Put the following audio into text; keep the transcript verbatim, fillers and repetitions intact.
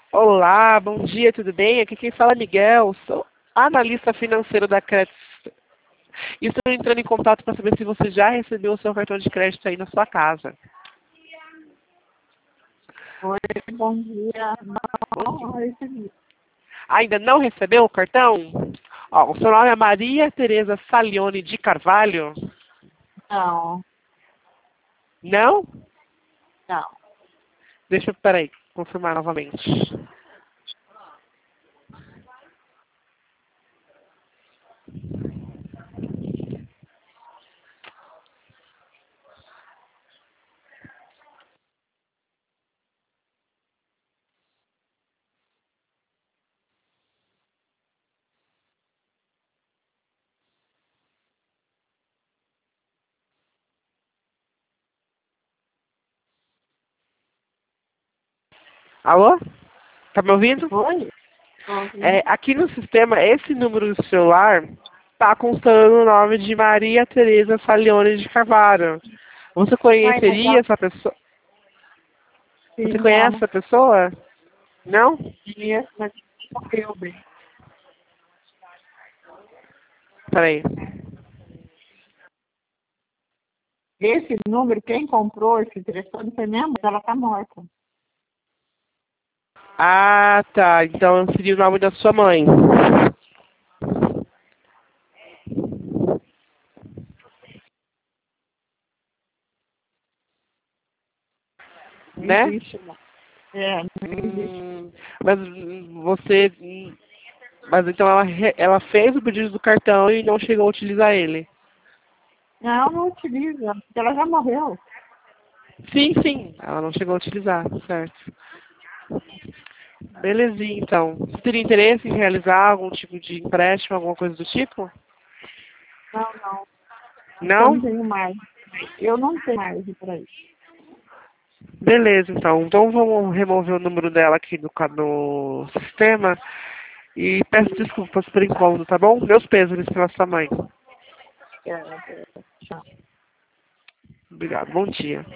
Olá, bom dia, tudo bem? Aqui quem fala é Miguel, sou analista financeiro da Crédito. E estou entrando em contato para saber se você já recebeu o seu cartão de crédito aí na sua casa. Oi, bom dia. Bom Não, dia. não recebi. Ainda não recebeu o cartão? Ó, o seu nome é Maria Tereza Salione de Carvalho? Não, Não? não. Deixa eu, peraí, confirmar novamente. Alô? Tá me ouvindo? Oi? Tô ouvindo. É, aqui no sistema, esse número do celular está constando o nome de Maria Tereza Salione de Carvalho. Você Ai, mas conheceria já essa pessoa? Você sim, não, conhece não essa pessoa? Não? conheço, mas morreu bem. Peraí. Esse número, quem comprou esse telefone foi minha mãe, ela tá morta. Ah, tá. Então seria o nome da sua mãe. Não Né? existe, não. É, não existe. Hum, mas hum, você. hum, Mas então ela, re- ela fez o pedido do cartão e não chegou a utilizar ele. Não, não utiliza, porque ela já morreu. Sim, sim. Ela não chegou a utilizar, certo. Belezinha, então. Você teria interesse em realizar algum tipo de empréstimo, alguma coisa do tipo? Não, não. Porque eu não Não? tenho mais. Eu não tenho mais por aí. Beleza, então. Então vamos remover o número dela aqui do, ca- no sistema. E peço desculpas por incômodo, tá bom? Meus pêsames pela sua mãe. É, é, tchau. Obrigado. Bom dia.